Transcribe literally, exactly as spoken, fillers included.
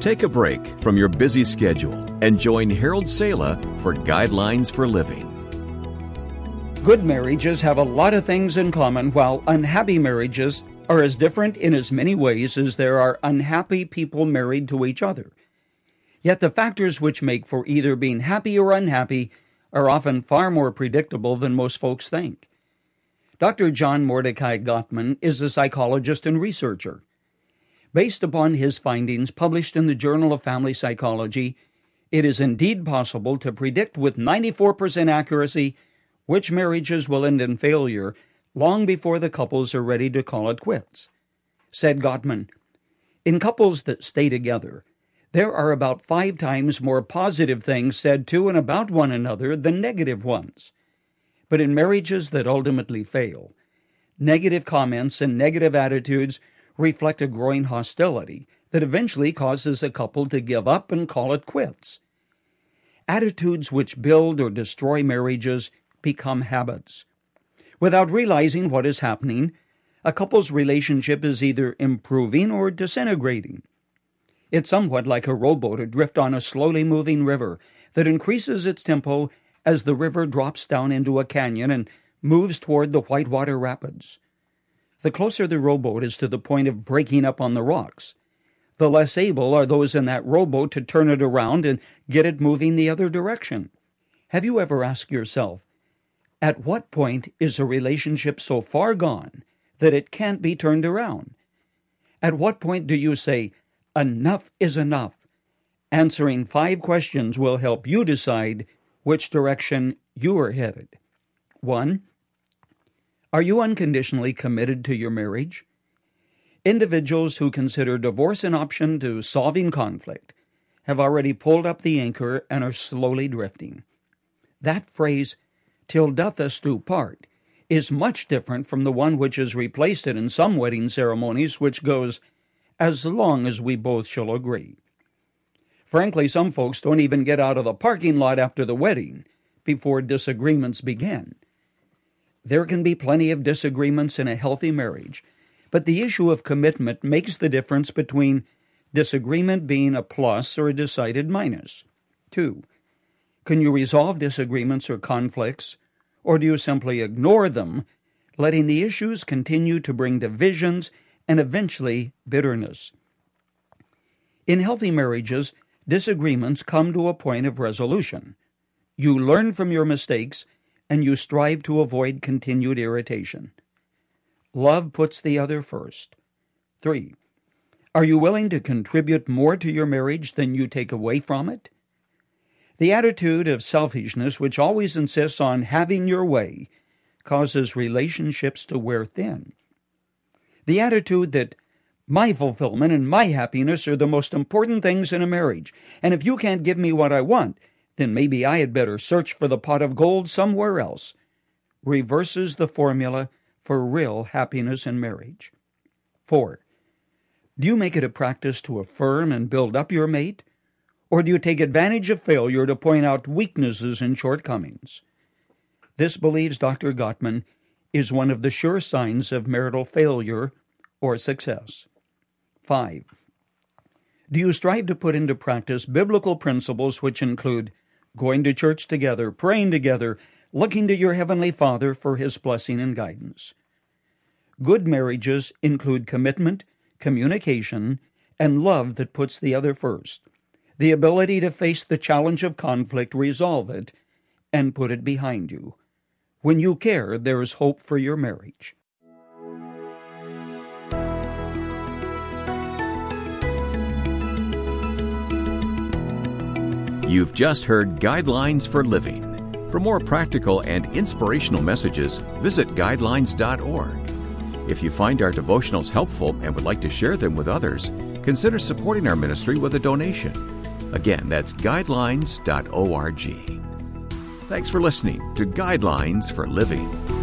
Take a break from your busy schedule and join Harold Sala for Guidelines for Living. Good marriages have a lot of things in common, while unhappy marriages are as different in as many ways as there are unhappy people married to each other. Yet the factors which make for either being happy or unhappy are often far more predictable than most folks think. Doctor John Mordecai Gottman is a psychologist and researcher. Based upon his findings published in the Journal of Family Psychology, it is indeed possible to predict with ninety-four percent accuracy which marriages will end in failure long before the couples are ready to call it quits. Said Gottman, "In couples that stay together, there are about five times more positive things said to and about one another than negative ones. But in marriages that ultimately fail, negative comments and negative attitudes reflect a growing hostility that eventually causes a couple to give up and call it quits. Attitudes which build or destroy marriages become habits. Without realizing what is happening, a couple's relationship is either improving or disintegrating. It's somewhat like a rowboat adrift on a slowly moving river that increases its tempo as the river drops down into a canyon and moves toward the whitewater rapids. The closer the rowboat is to the point of breaking up on the rocks, the less able are those in that rowboat to turn it around and get it moving the other direction. Have you ever asked yourself, at what point is a relationship so far gone that it can't be turned around? At what point do you say, enough is enough? Answering five questions will help you decide which direction you are headed. One, are you unconditionally committed to your marriage? Individuals who consider divorce an option to solving conflict have already pulled up the anchor and are slowly drifting. That phrase, till doth us do part, is much different from the one which has replaced it in some wedding ceremonies, which goes, as long as we both shall agree. Frankly, some folks don't even get out of the parking lot after the wedding before disagreements begin. There can be plenty of disagreements in a healthy marriage, but the issue of commitment makes the difference between disagreement being a plus or a decided minus. Two, can you resolve disagreements or conflicts, or do you simply ignore them, letting the issues continue to bring divisions and eventually bitterness? In healthy marriages, disagreements come to a point of resolution. You learn from your mistakes, and you strive to avoid continued irritation. Love puts the other first. Three, are you willing to contribute more to your marriage than you take away from it? The attitude of selfishness, which always insists on having your way, causes relationships to wear thin. The attitude that my fulfillment and my happiness are the most important things in a marriage, and if you can't give me what I want, then maybe I had better search for the pot of gold somewhere else, reverses the formula for real happiness in marriage. Four, do you make it a practice to affirm and build up your mate, or do you take advantage of failure to point out weaknesses and shortcomings? This, believes Doctor Gottman, is one of the sure signs of marital failure or success. Five, do you strive to put into practice biblical principles which include going to church together, praying together, looking to your Heavenly Father for His blessing and guidance? Good marriages include commitment, communication, and love that puts the other first, the ability to face the challenge of conflict, resolve it, and put it behind you. When you care, there is hope for your marriage. You've just heard Guidelines for Living. For more practical and inspirational messages, visit guidelines dot org. If you find our devotionals helpful and would like to share them with others, consider supporting our ministry with a donation. Again, that's guidelines dot org. Thanks for listening to Guidelines for Living.